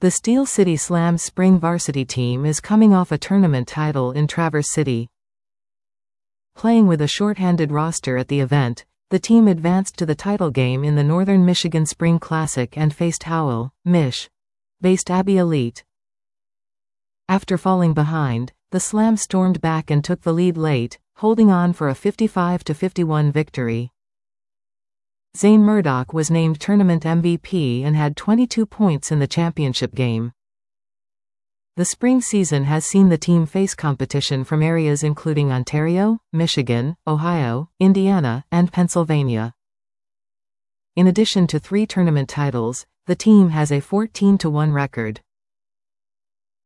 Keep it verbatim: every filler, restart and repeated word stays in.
The Steel City Slam Spring varsity team is coming off a tournament title in Traverse City. Playing with a shorthanded roster at the event, the team advanced to the title game in the Northern Michigan Spring Classic and faced Howell, Mich. based Abbey Elite. After falling behind, the Slam stormed back and took the lead late, holding on for a fifty-five to fifty-one victory. Zane Murdoch was named tournament M V P and had twenty-two points in the championship game. The spring season has seen the team face competition from areas including Ontario, Michigan, Ohio, Indiana, and Pennsylvania. In addition to three tournament titles, the team has a fourteen to one record.